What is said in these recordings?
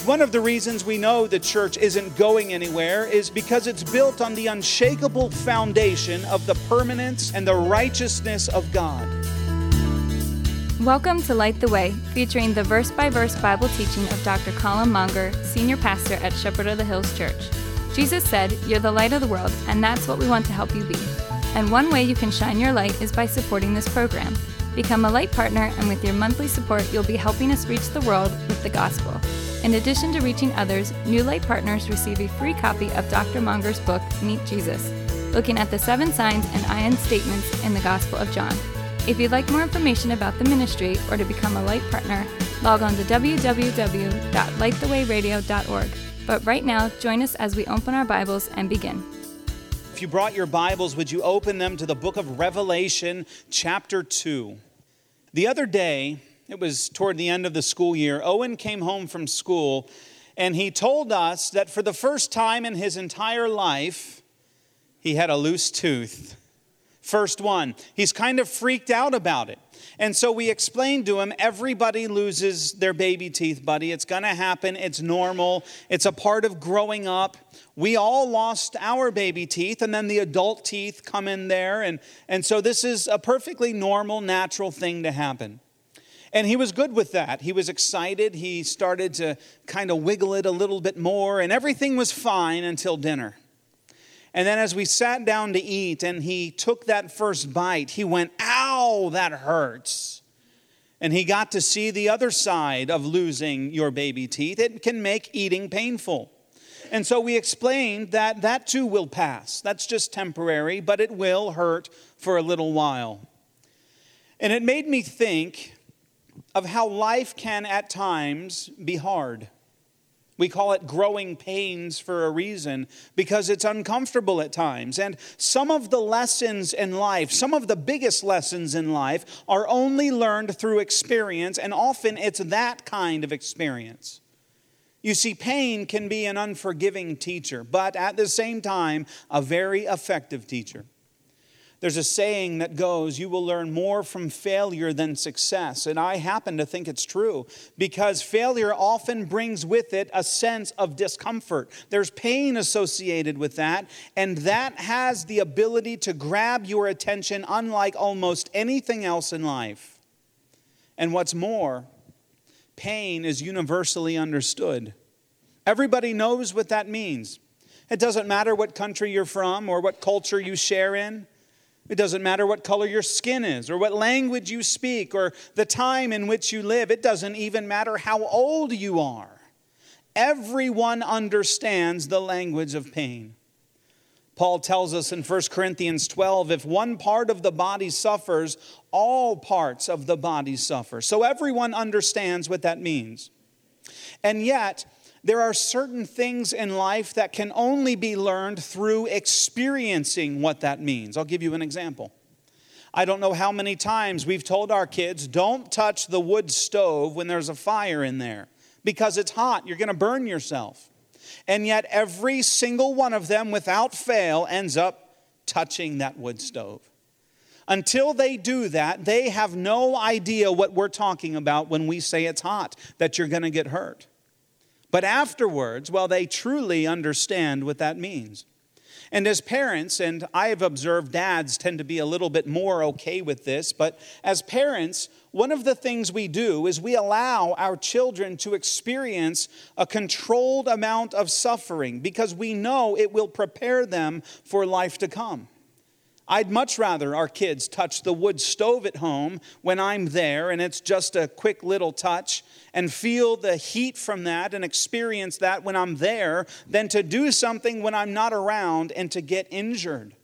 One of the reasons we know the church isn't going anywhere is because it's built on the unshakable foundation of the permanence and the righteousness of God. Welcome to Light the Way, featuring the verse-by-verse Bible teaching of Dr. Colin Monger, Senior Pastor at Shepherd of the Hills Church. Jesus said, "You're the light of the world," and that's what we want to help you be. And one way you can shine your light is by supporting this program. Become a light partner, and with your monthly support, you'll be helping us reach the world with the gospel. In addition to reaching others, new light partners receive a free copy of Dr. Monger's book, Meet Jesus, looking at the 7 signs and I am statements in the Gospel of John. If you'd like more information about the ministry or to become a light partner, log on to www.lightthewayradio.org. But right now, join us as we open our Bibles and begin. If you brought your Bibles, would you open them to the book of Revelation, chapter 2. The other day, it was toward the end of the school year, Owen came home from school, and he told us that for the first time in his entire life, he had a loose tooth. First one. He's kind of freaked out about it. And so we explained to him, everybody loses their baby teeth, buddy. It's going to happen. It's normal. It's a part of growing up. We all lost our baby teeth, and then the adult teeth come in there. And so this is a perfectly normal, natural thing to happen. And he was good with that. He was excited. He started to kind of wiggle it a little bit more, and everything was fine until dinner. And then as we sat down to eat and he took that first bite, he went, "Ow, that hurts." And he got to see the other side of losing your baby teeth. It can make eating painful. And so we explained that that too will pass. That's just temporary, but it will hurt for a little while. And it made me think of how life can at times be hard. We call it growing pains for a reason, because it's uncomfortable at times. And some of the lessons in life, some of the biggest lessons in life, are only learned through experience, and often it's that kind of experience. You see, pain can be an unforgiving teacher, but at the same time, a very effective teacher. There's a saying that goes, "You will learn more from failure than success." And I happen to think it's true, because failure often brings with it a sense of discomfort. There's pain associated with that, and that has the ability to grab your attention unlike almost anything else in life. And what's more, pain is universally understood. Everybody knows what that means. It doesn't matter what country you're from or what culture you share in. It doesn't matter what color your skin is or what language you speak or the time in which you live. It doesn't even matter how old you are. Everyone understands the language of pain. Paul tells us in 1 Corinthians 12, if one part of the body suffers, all parts of the body suffer. So everyone understands what that means. And yet, there are certain things in life that can only be learned through experiencing what that means. I'll give you an example. I don't know how many times we've told our kids, don't touch the wood stove when there's a fire in there, because it's hot, you're going to burn yourself. And yet every single one of them, without fail, ends up touching that wood stove. Until they do that, they have no idea what we're talking about when we say it's hot, that you're going to get hurt. But afterwards, well, they truly understand what that means. And as parents, and I have observed dads tend to be a little bit more okay with this, but as parents, one of the things we do is we allow our children to experience a controlled amount of suffering because we know it will prepare them for life to come. I'd much rather our kids touch the wood stove at home when I'm there and it's just a quick little touch and feel the heat from that and experience that when I'm there than to do something when I'm not around and to get injured.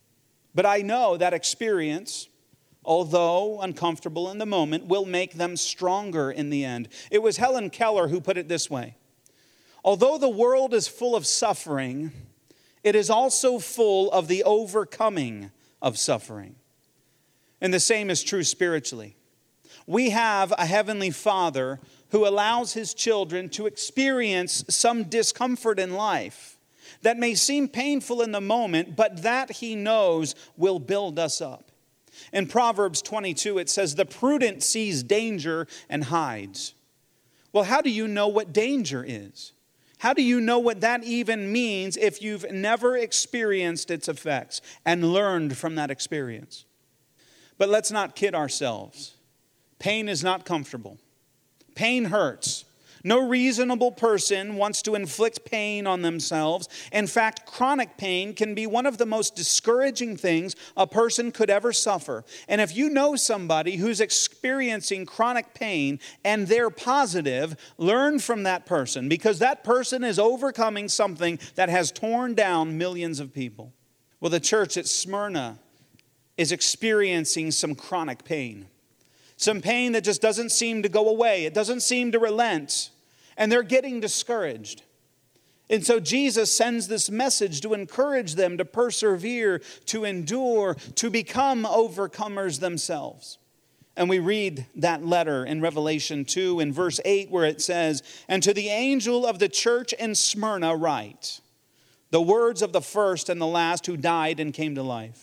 But I know that experience, although uncomfortable in the moment, will make them stronger in the end. It was Helen Keller who put it this way: although the world is full of suffering, it is also full of the overcoming of suffering. And the same is true spiritually. We have a heavenly Father who allows his children to experience some discomfort in life that may seem painful in the moment, but that he knows will build us up. In Proverbs 22, it says, "The prudent sees danger and hides." Well, how do you know what danger is? How do you know what that even means if you've never experienced its effects and learned from that experience? But let's not kid ourselves. Pain is not comfortable. Pain hurts. No reasonable person wants to inflict pain on themselves. In fact, chronic pain can be one of the most discouraging things a person could ever suffer. And if you know somebody who's experiencing chronic pain and they're positive, learn from that person, because that person is overcoming something that has torn down millions of people. Well, the church at Smyrna is experiencing some chronic pain. Some pain that just doesn't seem to go away. It doesn't seem to relent. And they're getting discouraged. And so Jesus sends this message to encourage them to persevere, to endure, to become overcomers themselves. And we read that letter in Revelation 2 in verse 8 where it says, "And to the angel of the church in Smyrna write, the words of the first and the last who died and came to life.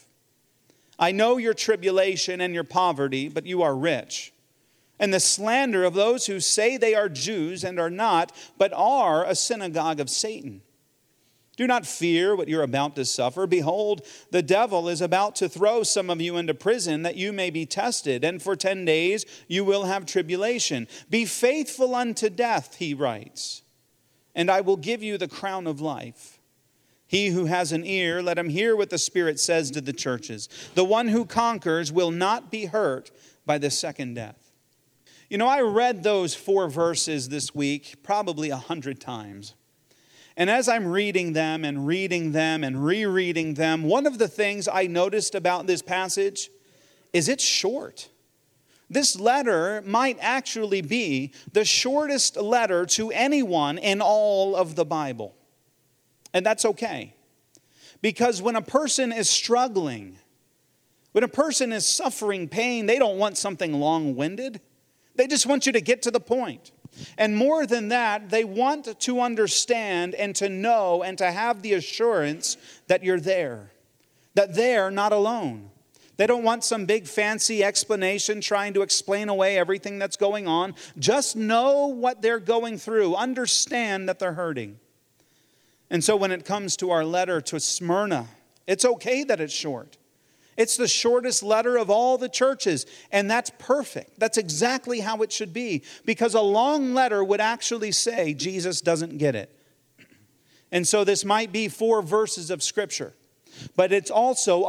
I know your tribulation and your poverty, but you are rich. And the slander of those who say they are Jews and are not, but are a synagogue of Satan. Do not fear what you're about to suffer. Behold, the devil is about to throw some of you into prison that you may be tested. And for 10 days you will have tribulation. Be faithful unto death, he writes, and I will give you the crown of life. He who has an ear, let him hear what the Spirit says to the churches. The one who conquers will not be hurt by the second death." You know, I read those 4 verses this week probably 100 times. And as I'm reading them and reading them and rereading them, one of the things I noticed about this passage is it's short. This letter might actually be the shortest letter to anyone in all of the Bible. And that's okay. Because when a person is struggling, when a person is suffering pain, they don't want something long-winded. They just want you to get to the point. And more than that, they want to understand and to know and to have the assurance that you're there, that they're not alone. They don't want some big fancy explanation trying to explain away everything that's going on. Just know what they're going through. Understand that they're hurting. And so when it comes to our letter to Smyrna, it's okay that it's short. It's the shortest letter of all the churches, and that's perfect. That's exactly how it should be, because a long letter would actually say Jesus doesn't get it. And so this might be 4 verses of Scripture, but it's also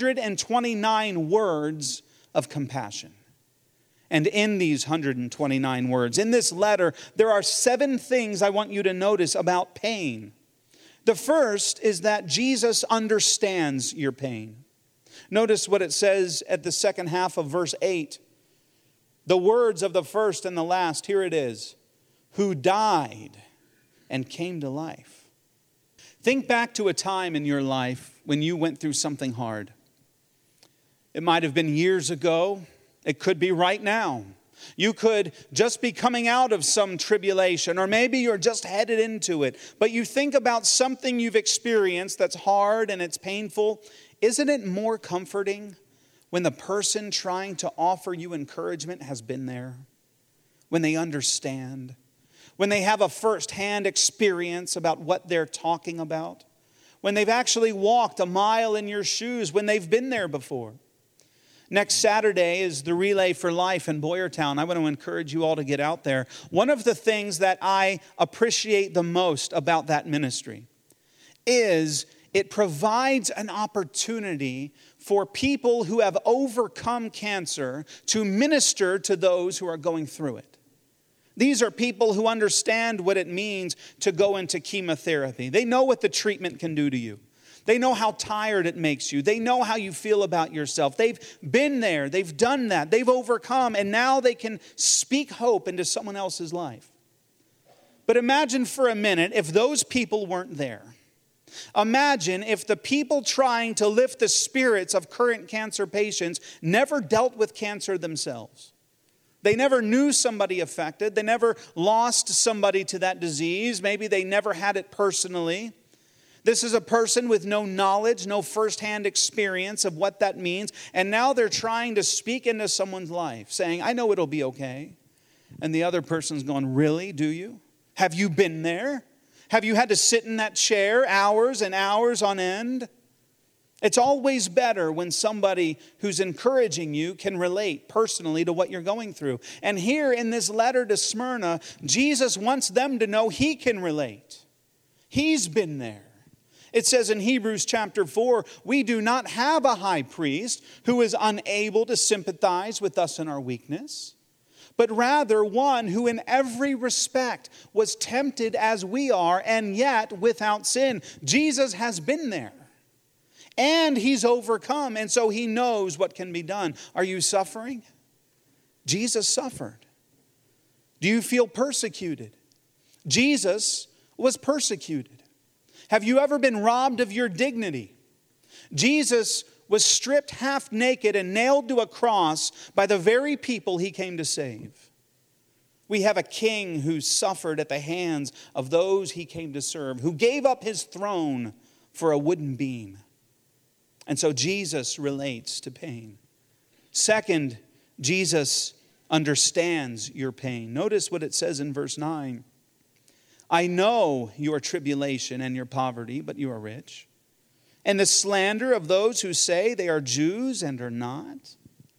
129 words of compassion. And in these 129 words, in this letter, there are 7 things I want you to notice about pain. The first is that Jesus understands your pain. Notice what it says at the second half of verse 8. The words of the first and the last, here it is, who died and came to life. Think back to a time in your life when you went through something hard. It might have been years ago. It could be right now. You could just be coming out of some tribulation, or maybe you're just headed into it. But you think about something you've experienced that's hard and it's painful. Isn't it more comforting when the person trying to offer you encouragement has been there? When they understand? When they have a first-hand experience about what they're talking about? When they've actually walked a mile in your shoes, when they've been there before? Next Saturday is the Relay for Life in Boyertown. I want to encourage you all to get out there. One of the things that I appreciate the most about that ministry is it provides an opportunity for people who have overcome cancer to minister to those who are going through it. These are people who understand what it means to go into chemotherapy. They know what the treatment can do to you. They know how tired it makes you. They know how you feel about yourself. They've been there. They've done that. They've overcome. And now they can speak hope into someone else's life. But imagine for a minute if those people weren't there. Imagine if the people trying to lift the spirits of current cancer patients never dealt with cancer themselves. They never knew somebody affected. They never lost somebody to that disease. Maybe they never had it personally. This is a person with no knowledge, no firsthand experience of what that means. And now they're trying to speak into someone's life, saying, I know it'll be okay. And the other person's going, really, do you? Have you been there? Have you had to sit in that chair hours and hours on end? It's always better when somebody who's encouraging you can relate personally to what you're going through. And here in this letter to Smyrna, Jesus wants them to know he can relate. He's been there. It says in Hebrews chapter 4, we do not have a high priest who is unable to sympathize with us in our weakness, but rather one who in every respect was tempted as we are, and yet without sin. Jesus has been there, and he's overcome, and so he knows what can be done. Are you suffering? Jesus suffered. Do you feel persecuted? Jesus was persecuted. Have you ever been robbed of your dignity? Jesus was stripped half naked and nailed to a cross by the very people he came to save. We have a king who suffered at the hands of those he came to serve, who gave up his throne for a wooden beam. And so Jesus relates to pain. Second, Jesus understands your pain. Notice what it says in verse 9. I know your tribulation and your poverty, but you are rich. And the slander of those who say they are Jews and are not.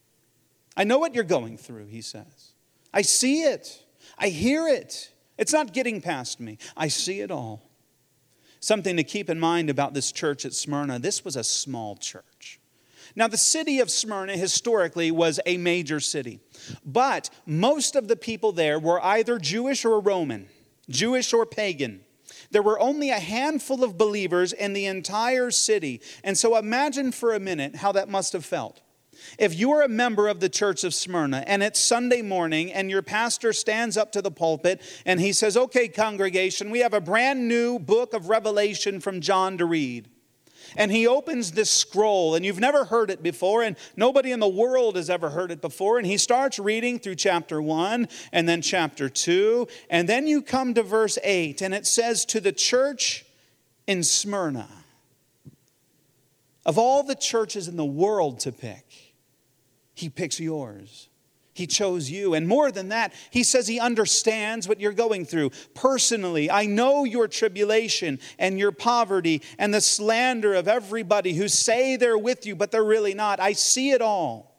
I know what you're going through, he says. I see it. I hear it. It's not getting past me. I see it all. Something to keep in mind about this church at Smyrna, this was a small church. Now, the city of Smyrna historically was a major city, but most of the people there were either Jewish or Roman, Jewish or pagan. There were only a handful of believers in the entire city. And so imagine for a minute how that must have felt. If you are a member of the church of Smyrna and it's Sunday morning and your pastor stands up to the pulpit and he says, okay, congregation, we have a brand new book of Revelation from John to read. And he opens this scroll, and you've never heard it before, and nobody in the world has ever heard it before. And he starts reading through chapter 1, and then chapter 2, and then you come to verse 8, and it says, to the church in Smyrna. Of all the churches in the world to pick, he picks yours. He chose you. And more than that, he says he understands what you're going through. Personally, I know your tribulation and your poverty and the slander of everybody who say they're with you, but they're really not. I see it all.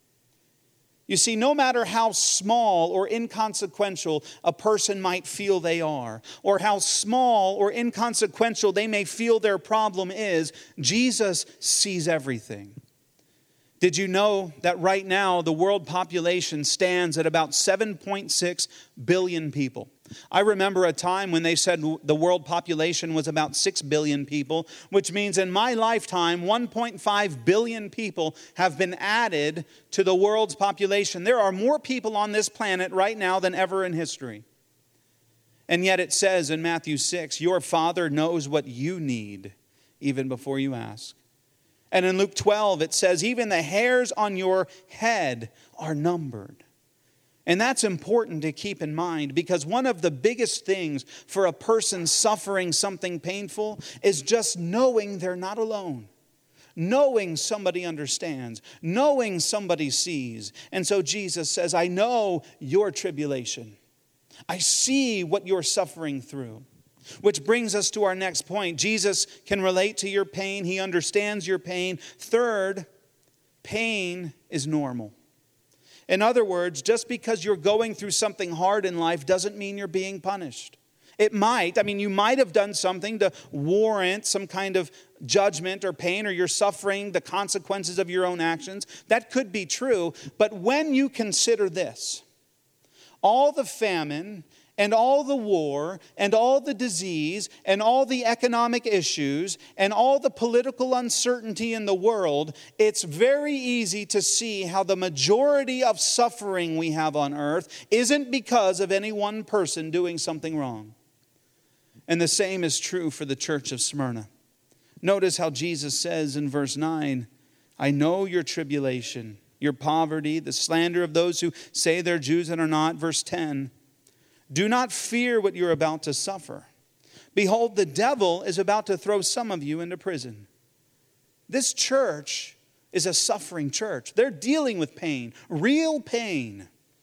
You see, no matter how small or inconsequential a person might feel they are, or how small or inconsequential they may feel their problem is, Jesus sees everything. Did you know that right now the world population stands at about 7.6 billion people? I remember a time when they said the world population was about 6 billion people, which means in my lifetime, 1.5 billion people have been added to the world's population. There are more people on this planet right now than ever in history. And yet it says in Matthew 6, your Father knows what you need even before you ask. And in Luke 12, it says, even the hairs on your head are numbered. And that's important to keep in mind, because one of the biggest things for a person suffering something painful is just knowing they're not alone. Knowing somebody understands. Knowing somebody sees. And so Jesus says, I know your tribulation. I see what you're suffering through. Which brings us to our next point. Jesus can relate to your pain. He understands your pain. Third, pain is normal. In other words, just because you're going through something hard in life doesn't mean you're being punished. It might. You might have done something to warrant some kind of judgment or pain, or you're suffering the consequences of your own actions. That could be true. But when you consider this, all the famine and all the war, and all the disease, and all the economic issues, and all the political uncertainty in the world, it's very easy to see how the majority of suffering we have on earth isn't because of any one person doing something wrong. And the same is true for the church of Smyrna. Notice how Jesus says in verse 9, I know your tribulation, your poverty, the slander of those who say they're Jews and are not. Verse 10, do not fear what you're about to suffer. Behold, the devil is about to throw some of you into prison. This church is a suffering church. They're dealing with pain, real pain.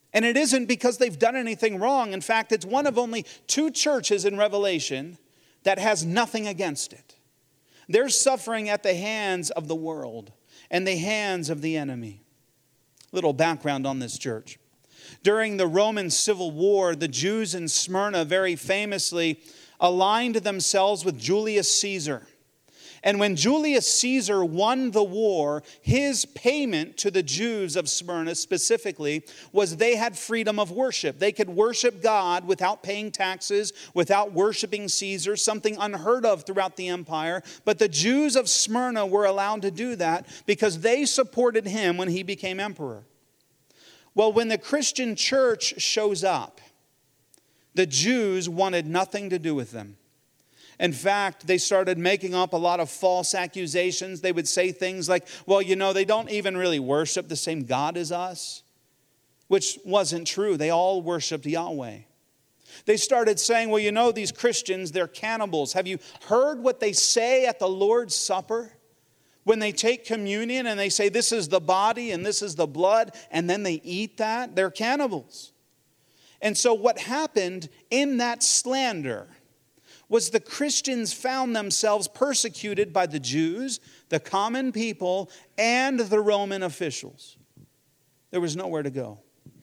And it isn't because they've done anything wrong. In fact, it's one of only 2 churches in Revelation that has nothing against it. They're suffering at the hands of the world and the hands of the enemy. Little background on this church. During the Roman Civil War, the Jews in Smyrna very famously aligned themselves with Julius Caesar. And when Julius Caesar won the war, his payment to the Jews of Smyrna specifically was they had freedom of worship. They could worship God without paying taxes, without worshiping Caesar, something unheard of throughout the empire. But the Jews of Smyrna were allowed to do that because they supported him when he became emperor. Well, when the Christian church shows up, the Jews wanted nothing to do with them. In fact, they started making up a lot of false accusations. They would say things like, well, they don't even really worship the same God as us, which wasn't true. They all worshiped Yahweh. They started saying, well, these Christians, they're cannibals. Have you heard what they say at the Lord's Supper? When they take communion and they say, this is the body and this is the blood, and then they eat that, they're cannibals. And so what happened in that slander was the Christians found themselves persecuted by the Jews, the common people, and the Roman officials. There was nowhere to go.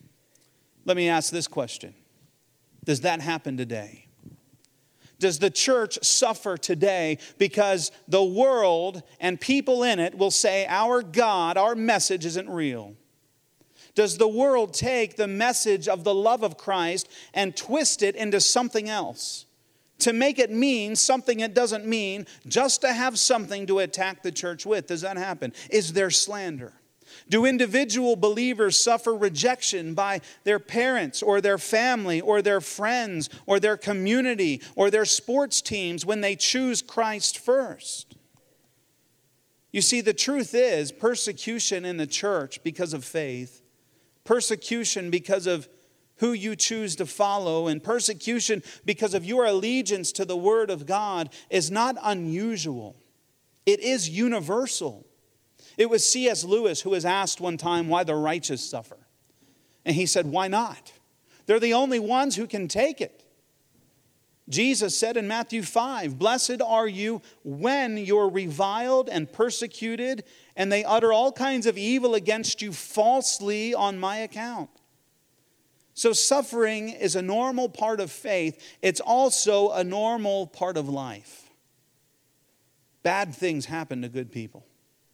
Let me ask this question. Does that happen today? Does the church suffer today because the world and people in it will say our God, our message isn't real? Does the world take the message of the love of Christ and twist it into something else? To make it mean something it doesn't mean, just to have something to attack the church with. Does that happen? Is there slander? Do individual believers suffer rejection by their parents or their family or their friends or their community or their sports teams when they choose Christ first? You see, the truth is persecution in the church because of faith, persecution because of who you choose to follow, and persecution because of your allegiance to the Word of God is not unusual. It is universal. It was C.S. Lewis who was asked one time why the righteous suffer. And he said, why not? They're the only ones who can take it. Jesus said in Matthew 5, blessed are you when you're reviled and persecuted, and they utter all kinds of evil against you falsely on my account. So suffering is a normal part of faith. It's also a normal part of life. Bad things happen to good people.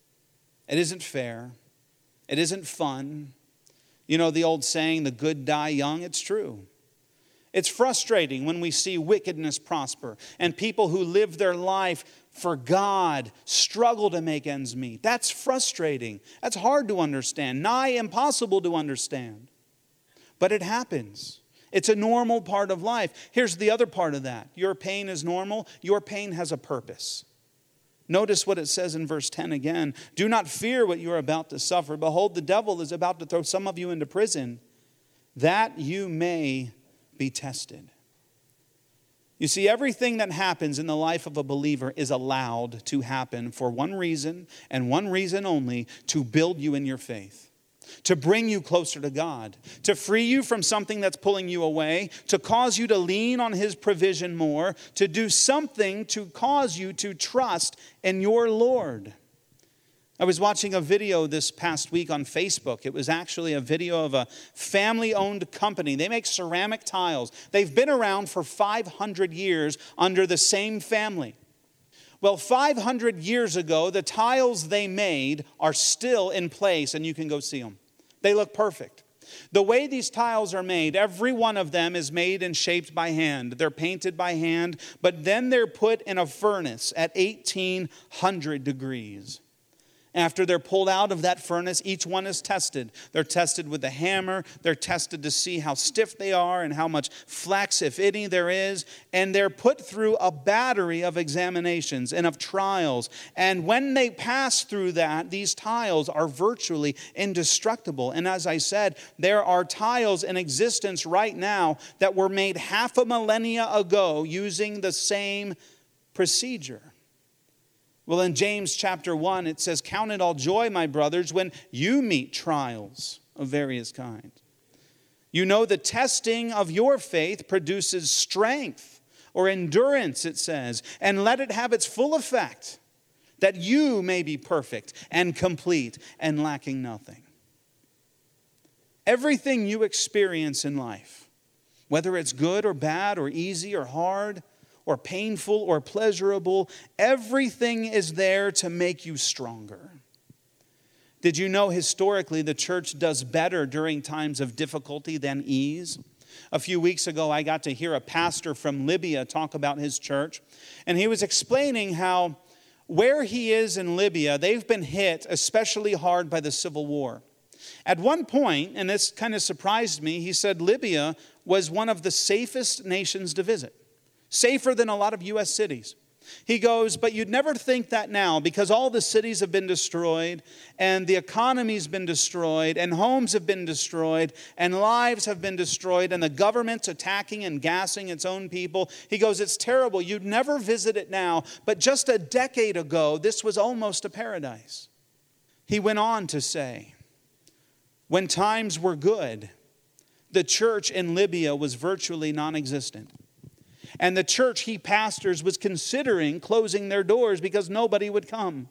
It isn't fair. It isn't fun. The old saying, the good die young, it's true. It's frustrating when we see wickedness prosper and people who live their life for God struggle to make ends meet. That's frustrating. That's hard to understand, nigh impossible to understand. But it happens. It's a normal part of life. Here's the other part of that. Your pain is normal. Your pain has a purpose. Notice what it says in verse 10 again. Do not fear what you are about to suffer. Behold, the devil is about to throw some of you into prison, that you may be tested. You see, everything that happens in the life of a believer is allowed to happen for one reason and one reason only, to build you in your faith. To bring you closer to God, to free you from something that's pulling you away, to cause you to lean on His provision more, to do something to cause you to trust in your Lord. I was watching a video this past week on Facebook. It was actually a video of a family-owned company. They make ceramic tiles. They've been around for 500 years under the same family. Well, 500 years ago, the tiles they made are still in place, and you can go see them. They look perfect. The way these tiles are made, every one of them is made and shaped by hand. They're painted by hand, but then they're put in a furnace at 1800 degrees. After they're pulled out of that furnace, each one is tested. They're tested with a hammer. They're tested to see how stiff they are and how much flex, if any, there is. And they're put through a battery of examinations and of trials. And when they pass through that, these tiles are virtually indestructible. And as I said, there are tiles in existence right now that were made half a millennia ago using the same procedure. Well, in James chapter 1, it says, count it all joy, my brothers, when you meet trials of various kinds. You know the testing of your faith produces strength or endurance, it says, and let it have its full effect, that you may be perfect and complete and lacking nothing. Everything you experience in life, whether it's good or bad or easy or hard or painful or pleasurable, everything is there to make you stronger. Did you know historically the church does better during times of difficulty than ease? A few weeks ago, I got to hear a pastor from Libya talk about his church, and he was explaining how where he is in Libya, they've been hit especially hard by the civil war. At one point, and this kind of surprised me, he said Libya was one of the safest nations to visit, safer than a lot of U.S. cities. He goes, but you'd never think that now because all the cities have been destroyed and the economy's been destroyed and homes have been destroyed and lives have been destroyed and the government's attacking and gassing its own people. He goes, it's terrible. You'd never visit it now, but just a decade ago, this was almost a paradise. He went on to say, when times were good, the church in Libya was virtually non-existent. And the church he pastors was considering closing their doors because nobody would come.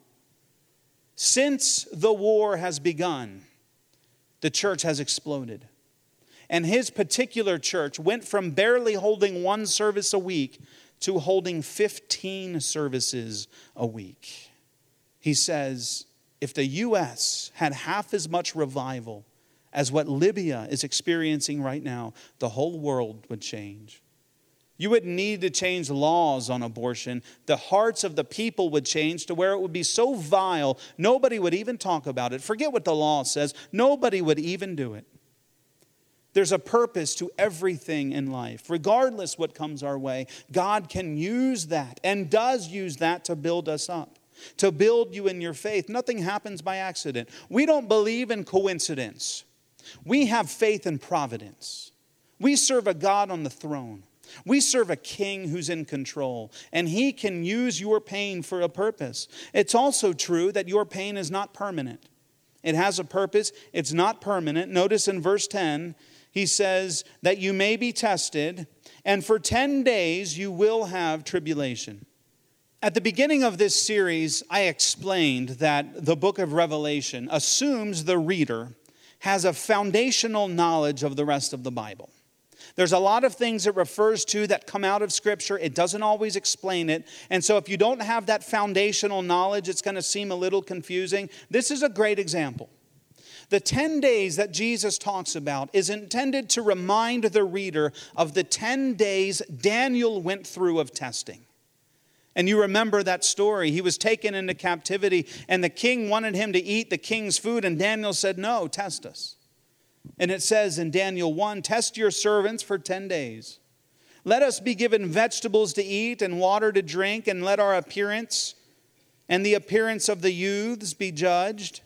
Since the war has begun, the church has exploded. And his particular church went from barely holding one service a week to holding 15 services a week. He says, if the U.S. had half as much revival as what Libya is experiencing right now, the whole world would change. You wouldn't need to change laws on abortion. The hearts of the people would change to where it would be so vile, nobody would even talk about it. Forget what the law says. Nobody would even do it. There's a purpose to everything in life. Regardless what comes our way, God can use that and does use that to build us up, to build you in your faith. Nothing happens by accident. We don't believe in coincidence. We have faith in providence. We serve a God on the throne. We serve a king who's in control, and he can use your pain for a purpose. It's also true that your pain is not permanent. It has a purpose. It's not permanent. Notice in verse 10, he says that you may be tested, and for 10 days you will have tribulation. At the beginning of this series, I explained that the book of Revelation assumes the reader has a foundational knowledge of the rest of the Bible. There's a lot of things it refers to that come out of Scripture. It doesn't always explain it. And so if you don't have that foundational knowledge, it's going to seem a little confusing. This is a great example. The 10 days that Jesus talks about is intended to remind the reader of the 10 days Daniel went through of testing. And you remember that story. He was taken into captivity, and the king wanted him to eat the king's food, and Daniel said, no, test us. And it says in Daniel 1, test your servants for 10 days. Let us be given vegetables to eat and water to drink, and let our appearance and the appearance of the youths be judged.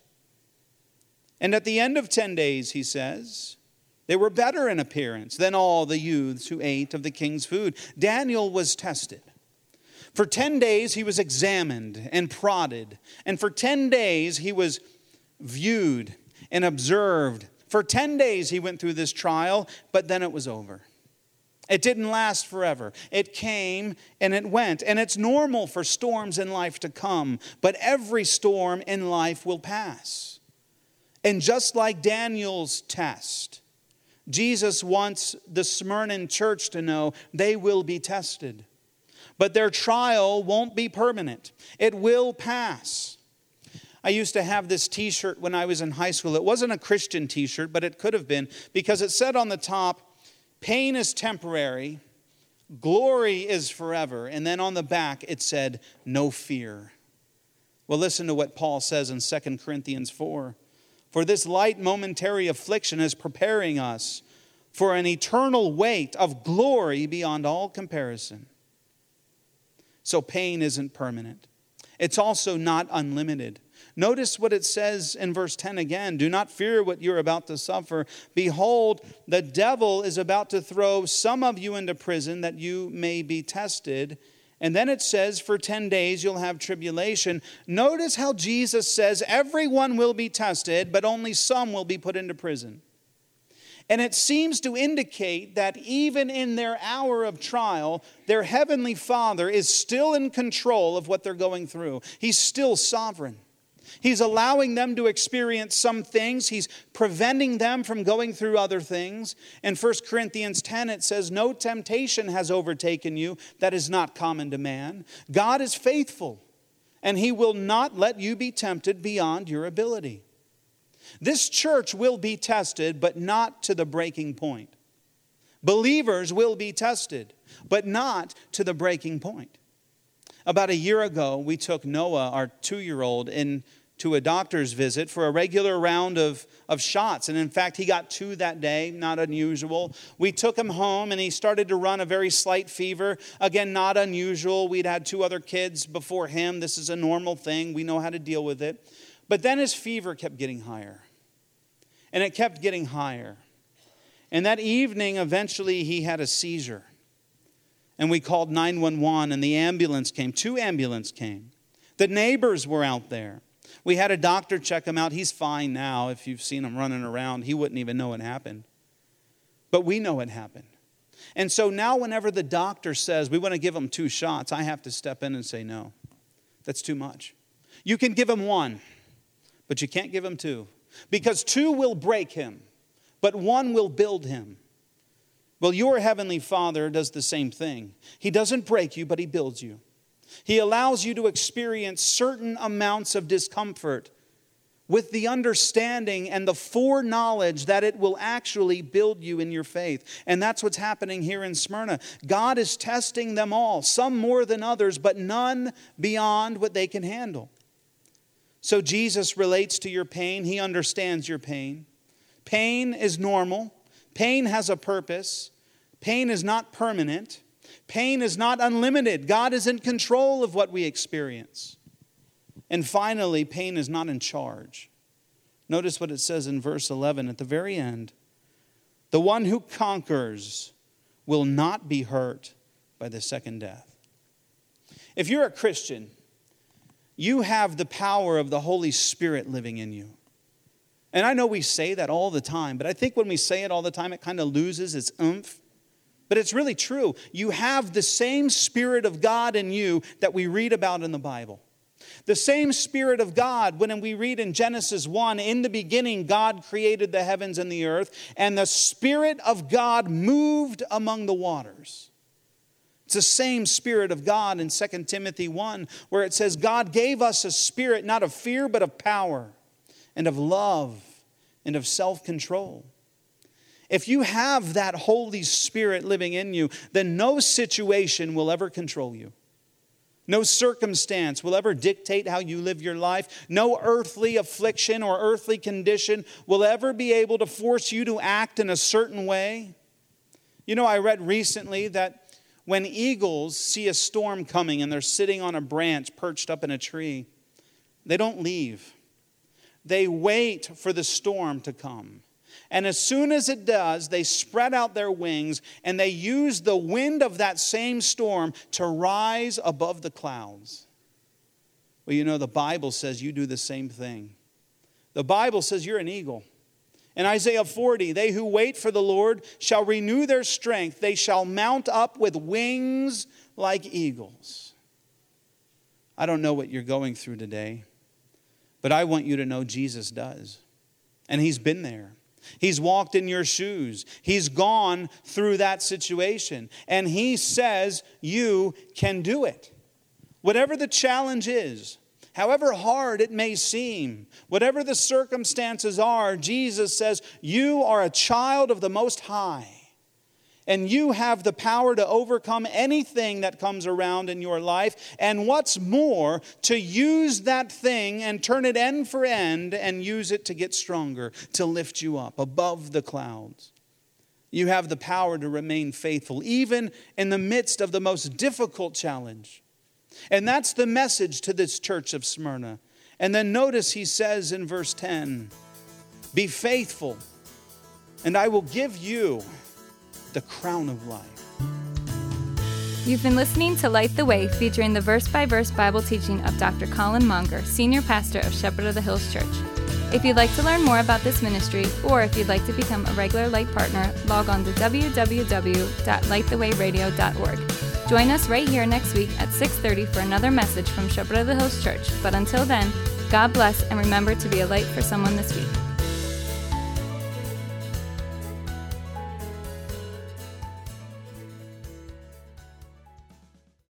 And at the end of 10 days, he says, they were better in appearance than all the youths who ate of the king's food. Daniel was tested. For 10 days, he was examined and prodded. And for 10 days, he was viewed and observed. For 10 days, he went through this trial, but then it was over. It didn't last forever. It came and it went. And it's normal for storms in life to come, but every storm in life will pass. And just like Daniel's test, Jesus wants the Smyrna church to know they will be tested. But their trial won't be permanent. It will pass. I used to have this t-shirt when I was in high school. It wasn't a Christian t-shirt, but it could have been, because it said on the top, pain is temporary, glory is forever. And then on the back it said, no fear. Well, listen to what Paul says in 2 Corinthians 4. For this light momentary affliction is preparing us for an eternal weight of glory beyond all comparison. So pain isn't permanent. It's also not unlimited. Notice what it says in verse 10 again. Do not fear what you're about to suffer. Behold, the devil is about to throw some of you into prison that you may be tested. And then it says for 10 days you'll have tribulation. Notice how Jesus says everyone will be tested, but only some will be put into prison. And it seems to indicate that even in their hour of trial, their heavenly Father is still in control of what they're going through. He's still sovereign. He's allowing them to experience some things. He's preventing them from going through other things. In 1 Corinthians 10, it says, "No temptation has overtaken you that is not common to man. God is faithful, and He will not let you be tempted beyond your ability." This church will be tested, but not to the breaking point. Believers will be tested, but not to the breaking point. About a year ago, we took Noah, our 2-year-old, into a doctor's visit for a regular round of shots. And in fact, he got 2 that day, not unusual. We took him home and he started to run a very slight fever. Again, not unusual. We'd had 2 other kids before him. This is a normal thing. We know how to deal with it. But then his fever kept getting higher. And it kept getting higher. And that evening, eventually, he had a seizure. And we called 911 and the ambulance came. 2 ambulances came. The neighbors were out there. We had a doctor check him out. He's fine now. If you've seen him running around, he wouldn't even know it happened. But we know it happened. And so now whenever the doctor says, we want to give him 2 shots, I have to step in and say, no, that's too much. You can give him 1, but you can't give him 2. Because 2 will break him, but 1 will build him. Well, your heavenly Father does the same thing. He doesn't break you, but He builds you. He allows you to experience certain amounts of discomfort with the understanding and the foreknowledge that it will actually build you in your faith. And that's what's happening here in Smyrna. God is testing them all, some more than others, but none beyond what they can handle. So Jesus relates to your pain. He understands your pain. Pain is normal. Pain has a purpose. Pain is not permanent. Pain is not unlimited. God is in control of what we experience. And finally, pain is not in charge. Notice what it says in verse 11 at the very end. The one who conquers will not be hurt by the second death. If you're a Christian, you have the power of the Holy Spirit living in you. And I know we say that all the time, but I think when we say it all the time, it kind of loses its oomph. But it's really true. You have the same Spirit of God in you that we read about in the Bible. The same Spirit of God, when we read in Genesis 1, in the beginning God created the heavens and the earth, and the Spirit of God moved among the waters. It's the same Spirit of God in 2 Timothy 1, where it says, God gave us a spirit not of fear, but of power, and of love, and of self-control. If you have that Holy Spirit living in you, then no situation will ever control you. No circumstance will ever dictate how you live your life. No earthly affliction or earthly condition will ever be able to force you to act in a certain way. You know, I read recently that when eagles see a storm coming and they're sitting on a branch perched up in a tree, they don't leave. They wait for the storm to come. And as soon as it does, they spread out their wings and they use the wind of that same storm to rise above the clouds. Well, you know, the Bible says you do the same thing. The Bible says you're an eagle. In Isaiah 40, they who wait for the Lord shall renew their strength. They shall mount up with wings like eagles. I don't know what you're going through today, but I want you to know Jesus does. And He's been there. He's walked in your shoes. He's gone through that situation. And He says you can do it. Whatever the challenge is, however hard it may seem, whatever the circumstances are, Jesus says you are a child of the Most High. And you have the power to overcome anything that comes around in your life. And what's more, to use that thing and turn it end for end and use it to get stronger, to lift you up above the clouds. You have the power to remain faithful, even in the midst of the most difficult challenge. And that's the message to this church of Smyrna. And then notice he says in verse 10, be faithful, and I will give you the crown of life. You've been listening to Light the Way, featuring the verse-by-verse Bible teaching of Dr. Colin Monger, Senior Pastor of Shepherd of the Hills Church. If you'd like to learn more about this ministry, or if you'd like to become a regular Light partner, log on to www.lightthewayradio.org. Join us right here next week at 6:30 for another message from Shepherd of the Hills Church. But until then, God bless, and remember to be a light for someone this week.